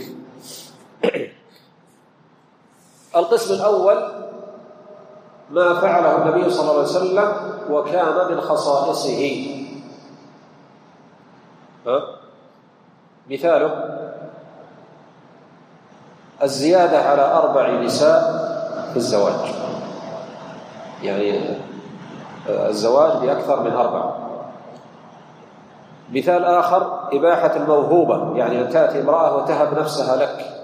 القسم الأول ما فعله النبي صلى الله عليه وسلم وكان من خصائصه. مثاله الزيادة على 4 نساء في الزواج، يعني الزواج بأكثر من 4. مثال آخر إباحة الموهوبة، يعني أن تأتي امرأة وتهب نفسها لك،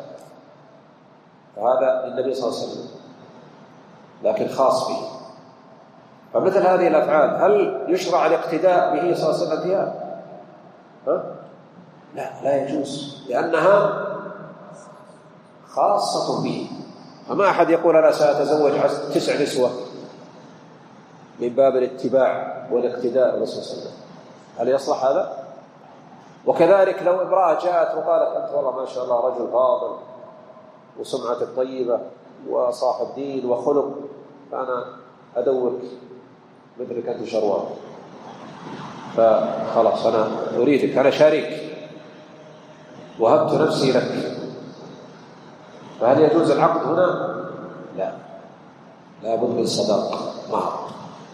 فهذا النبي صلى الله عليه وسلم لكن خاص به. فمثل هذه الأفعال هل يشرع الاقتداء به صلى الله عليه وسلم فيها؟ لا يجوز، لأنها خاصة به. فما أحد يقول أنا سأتزوج 9 نسوة من باب الاتباع والاقتداء بالرسول صلى الله عليه وسلم، هل يصلح هذا؟ وكذلك لو امرأة جاءت وقالت أنت والله ما شاء الله رجل فاضل وسمعتك طيبة وصاحب دين وخلق، فأنا أدورك مثلك أنت شروان، فخلاص أنا أريدك، أنا شريك وهبت نفسي لك، فهل يجوز العقد هنا؟ لا بد من صداق مهر.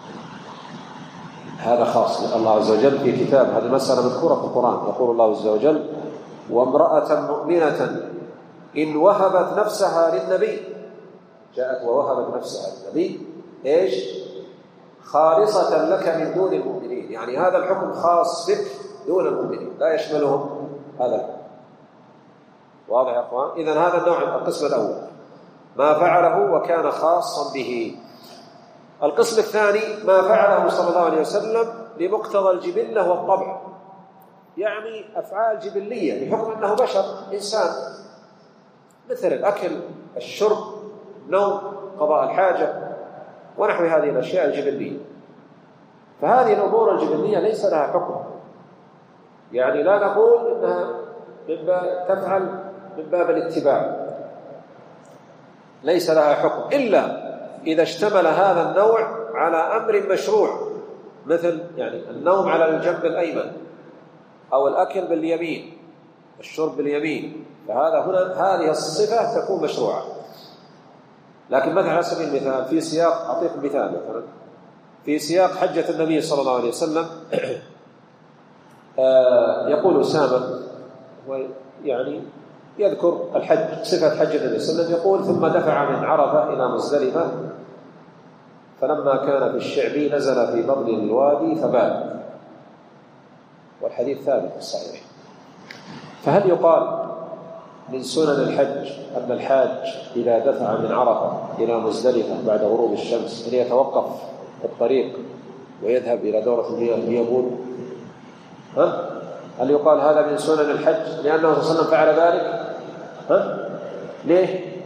هذا خاص الله عز وجل في كتاب، هذه مسألة مذكورة في القرآن. يقول الله عز وجل وامرأة مؤمنة إن وهبت نفسها للنبي، جاءت ووهبت نفسها للنبي إيش؟ خالصة لك من دون المؤمنين، يعني هذا الحكم خاص بك دون المؤمنين، لا يشملهم هذا الحكم. واضح يا أخوان؟ إذن هذا النوع القسم الأول ما فعله وكان خاصا به. القسم الثاني ما فعله صلى الله عليه وسلم بمقتضى الجبلة والطبع، يعني أفعال جبلية بحكم أنه بشر إنسان، مثل الأكل، الشرب، النوم، قضاء الحاجة ونحو هذه الأشياء الجبلية. فهذه الأمور الجبلية ليس لها حكم، يعني لا نقول إنها تفعل من باب الاتباع، ليس لها حكم إلا إذا اشتمل هذا النوع على أمر مشروع، مثل يعني النوم على الجنب الأيمن أو الأكل باليمين، الشرب باليمين، فهذا هنا هذه الصفة تكون مشروعة. لكن مثلا على سبيل المثال في سياق، أعطيكم مثال، مثلا في سياق حجة النبي صلى الله عليه وسلم يقول أسامة يعني يذكر الحج، صفة حج النبي صلى الله عليه وسلم، يقول ثم دفع من عرفة إلى مزدلفة فلما كان في الشعب نزل في بطن الوادي فبال، والحديث ثابت في الصحيح. فهل يقال من سنن الحج أن الحاج إذا دفع من عرفة إلى مزدلفة بعد غروب الشمس أن يتوقف في الطريق ويذهب إلى دورة المياه ليبول؟ هل يقال هذا من سنن الحج لأنه صلى الله عليه وسلم فعل ذلك؟ ليه؟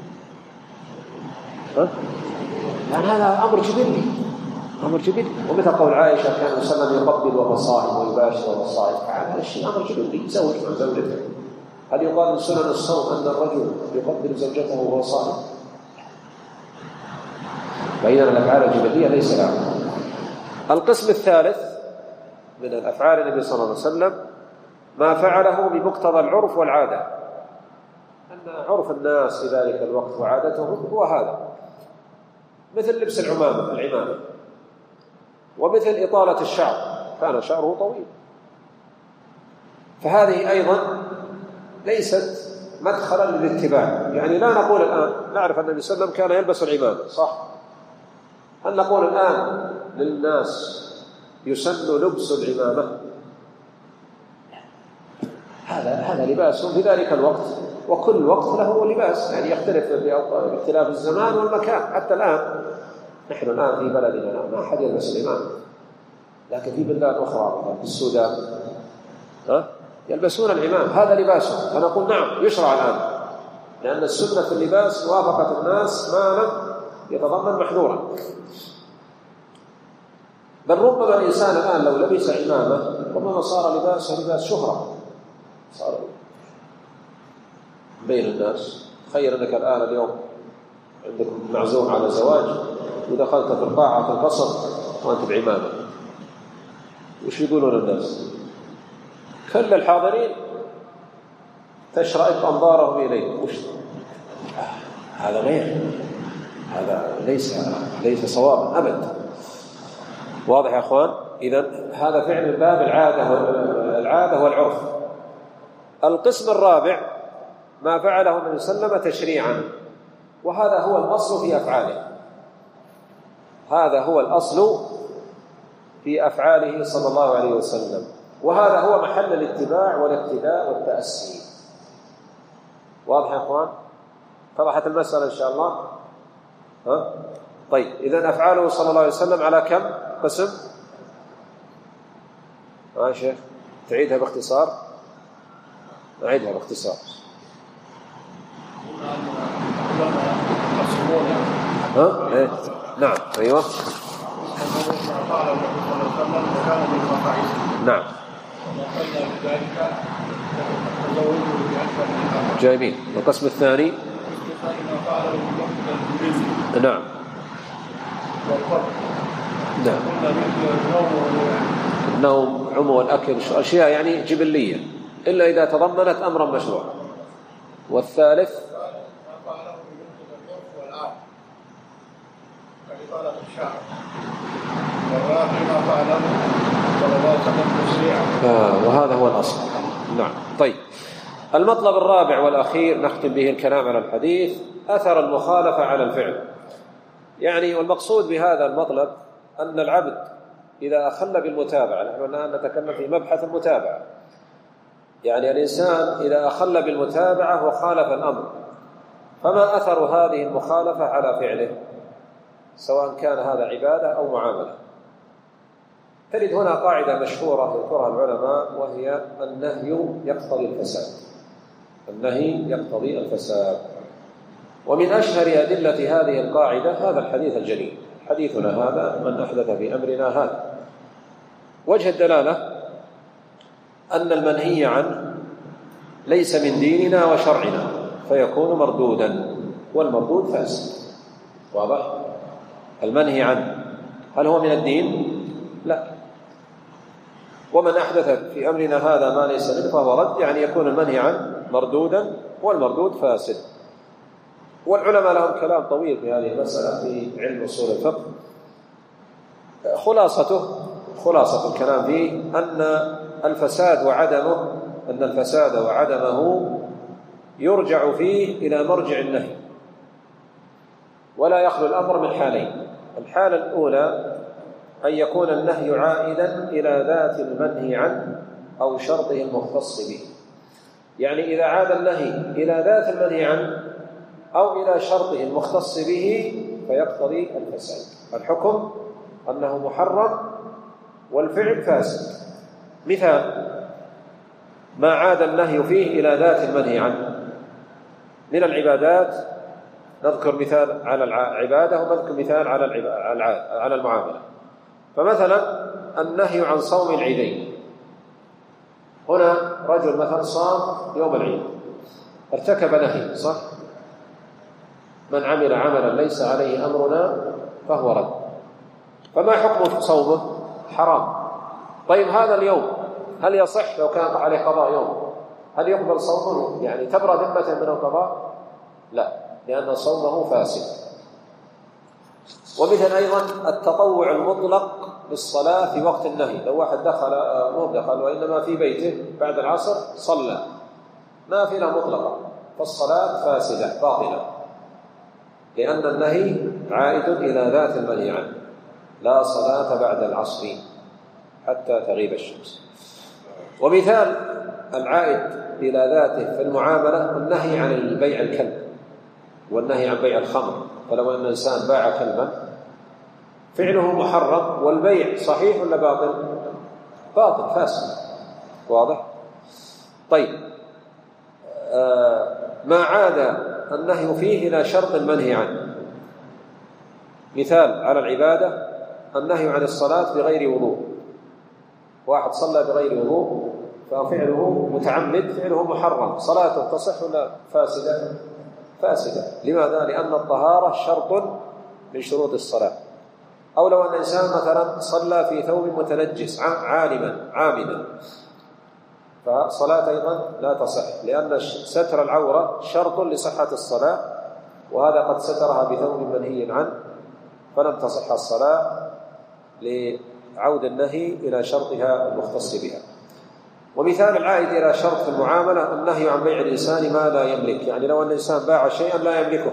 لأن هذا أمر جبلي، أمر جبلي. ومثل قول عائشة كان صلى الله عليه وسلم يقبل وهو صائم ويباشر وهو صائم، فهذا الشيء أمر جبلي، يزوج مع زوجته. هل يقال من سنن الصوم أن الرجل يقبل زوجته وهو صائم؟ بينما الأفعال الجبلية ليس لها. القسم الثالث من الأفعال النبي صلى الله عليه وسلم ما فعله بمقتضى العرف والعادة، أن عرف الناس في ذلك الوقت وعادتهم هو هذا، مثل لبس العمامة، ومثل إطالة الشعر، كان شعره طويل، فهذه أيضا ليست مدخلا للاتباع. يعني لا نقول الآن نعرف أن النبي صلى الله عليه وسلم كان يلبس العمامة، صح؟ هل نقول الآن للناس يسن لبس العمامة؟ هذا لباس في ذلك الوقت، وكل وقت له لباس، يعني يختلف باختلاف الزمان والمكان. حتى الآن نحن الآن في بلدنا ما أحد يلبس العمامة، لكن في بلدان أخرى في السودان يلبسون العمام، هذا لباسهم. فنقول نعم يشرع الآن، لأن السنة في اللباس موافقة الناس ما لم يتضمن محظورا. بل ربما الإنسان الآن لو لبس عمامة ربما صار لباسه لباس شهرة، صار بين الناس. تخيل أنك الآن اليوم عندك معزوم على زواج ودخلت في القاعة في القصر وأنت بعمامة، وش يقولون الناس؟ كل الحاضرين تشرئب أنظارهم إليك. هذا غير، هذا ليس صوابا أبدا. واضح يا أخوان؟ إذن هذا فعل من باب العادة والعرف. القسم الرابع ما فعله النبي صلى الله عليه وسلم تشريعا، وهذا هو الأصل في أفعاله، هذا هو الأصل في أفعاله صلى الله عليه وسلم، وهذا هو محل الاتباع والاقتداء والتأسي. واضح يا أخوان؟ طرحت المسألة إن شاء الله. طيب، إذن أفعاله صلى الله عليه وسلم على كم قسم؟ يا شيخ تعيدها باختصار. أعيدها باختصار. إيه؟ نعم. أيوة. نعم. جميل. القسم الثاني. نعم. نعم. النوم، عمو، الأكل، أشياء يعني جبلية إلا إذا تضمنت أمرا مشروعا. والثالث وهذا هو الأصل. نعم. طيب، المطلب الرابع والأخير نختم به الكلام على الحديث: أثر المخالفة على الفعل. يعني والمقصود بهذا المطلب أن العبد إذا أخل بالمتابعة، نحن الآن نتكلم في مبحث المتابعة، يعني الإنسان إذا أخل بالمتابعة وخالف الأمر، فما أثر هذه المخالفة على فعله سواء كان هذا عبادة أو معاملة؟ تجد هنا قاعدة مشهورة يذكرها العلماء، وهي النهي يقتضي الفساد. النهي يقتضي الفساد. ومن أشهر أدلة هذه القاعدة هذا الحديث الجليل، حديثنا هذا: من أحدث في أمرنا هذا. وجه الدلالة أن المنهي عنه ليس من ديننا وشرعنا، فيكون مردودا، والمردود فاسد. واضح؟ المنهي عنه هل هو من الدين؟ لا. ومن أحدث في أمرنا هذا ما ليس منه فهو رد، يعني يكون المنهي عنه مردودا والمردود فاسد. والعلماء لهم كلام طويل في هذه المسألة في علم أصول الفقه. خلاصة الكلام فيه أن الفساد وعدمه يرجع فيه إلى مرجع النهي، ولا يخلو الأمر من حالين. الحالة الأولى أن يكون النهي عائدا إلى ذات المنهي عنه أو شرطه المختص به. يعني إذا عاد النهي إلى ذات المنهي عنه أو إلى شرطه المختص به فيقتضي الفساد. الحكم أنه محرم والفعل فاسد. مثال ما عاد النهي فيه إلى ذات المنهي عنه من العبادات، نذكر مثال على العبادة ونذكر مثال على المعاملة. فمثلا النهي عن صوم العيدين، هنا رجل مثلا صام يوم العيد، ارتكب نهي، صح؟ من عمل عملا ليس عليه أمرنا فهو رد. فما حكم صومه؟ حرام. طيب هذا اليوم هل يصح لو كان عليه قضاء يوم؟ هل يقبل صومه؟ يعني تبرأ ذمته من القضاء؟ لا، لأن صومه فاسد. ومثل أيضا التطوع المطلق للصلاة في وقت النهي. لو واحد دخل وإنما في بيته بعد العصر صلى نافلة مطلقة، فالصلاة فاسدة باطلة، لأن النهي عائد إلى ذات المنهي عنه: لا صلاة بعد العصر حتى تغيب الشمس. ومثال العائد إلى ذاته في المعاملة النهي عن البيع الكلب والنهي عن بيع الخمر. فلو أن الإنسان باع كلبا فعله محرم والبيع صحيح ولا باطل؟ باطل فاسد. واضح؟ طيب ما عاد النهي فيه إلى شرط المنهي عنه. مثال على العبادة النهي عن الصلاة بغير وضوء. واحد صلى بغير وضوء ففعله متعمد، فعله محرم، صلاته تصح ولا فاسدة؟ فاسدة. لماذا؟ لأن الطهارة شرط من شروط الصلاة. أو لو أن إنسان مثلا صلى في ثوب متنجس عامدا، فصلاة أيضا لا تصح، لأن ستر العورة شرط لصحة الصلاة، وهذا قد سترها بثوب منهي عنه فلم تصح الصلاة لعود النهي إلى شرطها المختص بها. ومثال العائد إلى شرط في المعاملة النهي عن بيع الإنسان ما لا يملك. يعني لو أن الإنسان باع شيئا لا يملكه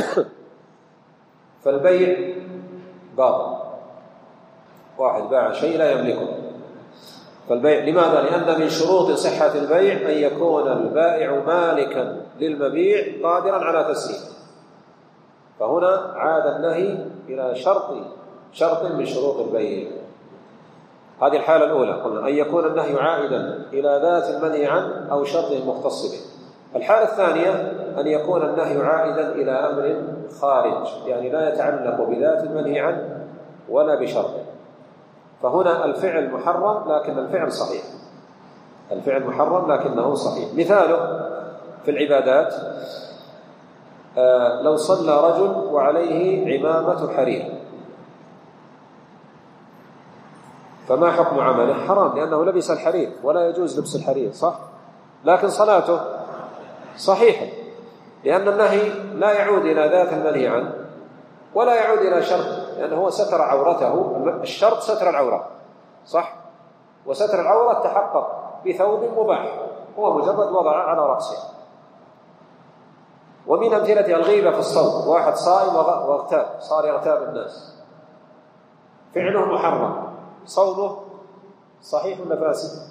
فالبيع باطل. واحد باع شيء لا يملكه فالبيع. لماذا؟ لأن من شروط صحة البيع أن يكون البائع مالكا للمبيع قادرا على تسليمه. فهنا عاد النهي إلى شرط من شروط البيع. هذه الحالة الأولى، قلنا أن يكون النهي عائدا إلى ذات المنهي عنه أو شرط مختص به. الحالة الثانية أن يكون النهي عائدا إلى أمر خارج، يعني لا يتعلق بذات المنهي عنه ولا بشرطه. فهنا الفعل محرم لكن الفعل صحيح، الفعل محرم لكنه صحيح. مثاله في العبادات، لو صلى رجل وعليه عمامة حرير، فما حكم عمله؟ حرام، لأنه لبس الحرير ولا يجوز لبس الحرير، صح؟ لكن صلاته صحيحة، لأن النهي لا يعود إلى ذات المنهي عنه ولا يعود إلى شرط، لأنه هو ستر عورته. الشرط ستر العورة، صح؟ وستر العورة تحقق بثوب مباح، هو مجرد وضع على رأسه. ومن أمثلة الغيبة في الصوم، واحد صائم واغتاب، صار يغتاب الناس، فعله محرم، صومه صحيح ولا فاسد؟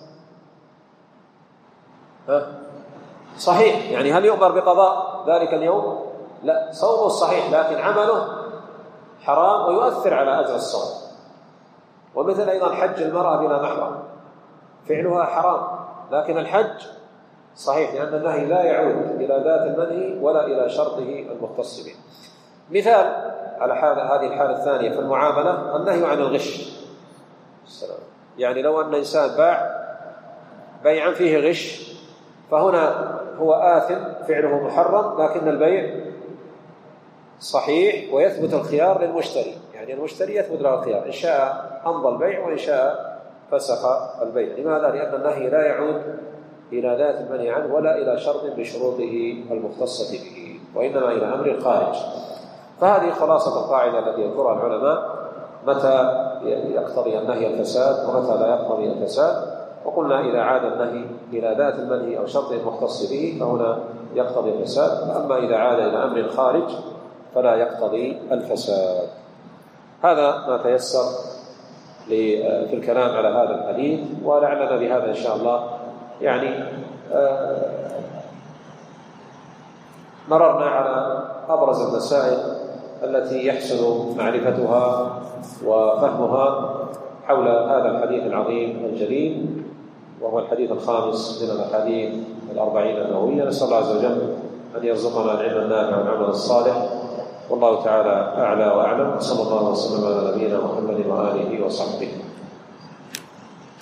صحيح، يعني هل يؤمر بقضاء ذلك اليوم؟ لا، صومه صحيح لكن عمله حرام ويؤثر على أجر الصوم. ومثل أيضا حج المرأة بلا محرم، فعلها حرام لكن الحج صحيح، لأن النهي لا يعود إلى ذات المنهي ولا إلى شرطه المختص به. مثال على هذه الحالة الثانية في المعاملة النهي عن الغش. يعني لو أن إنسان باع بيعا فيه غش، فهنا هو آثم، فعله محرم لكن البيع صحيح، ويثبت الخيار للمشتري، يعني المشتري يثبت له الخيار، إن شاء أمضى البيع وإن شاء فسخ البيع. لماذا؟ لأن النهي لا يعود إلى ذات المنهي عنه ولا إلى شرط بشروطه المختصة به، وإنما إلى أمر خارج. فهذه خلاصة القاعدة التي يذكرها العلماء، متى يقتضي النهي الفساد ومتى لا يقتضي الفساد. وقلنا إذا عاد النهي إلى ذات المنهي أو شرط مختص به فهنا يقتضي الفساد، أما إذا عاد إلى أمر خارج فلا يقتضي الفساد. هذا ما تيسر في الكلام على هذا الحديث، ولعلنا بهذا إن شاء الله يعني مررنا على أبرز المسائل التي يحسن معرفتها وفهمها حول هذا الحديث العظيم الجليل، وهو الحديث الخامس من الأحاديث 40 النووية. نسأل الله عز وجل أن يرزقنا العلم النافع والعمل الصالح، والله تعالى أعلى وأعلم. وصلى الله وسلم على نبينا محمد وآله وصحبه.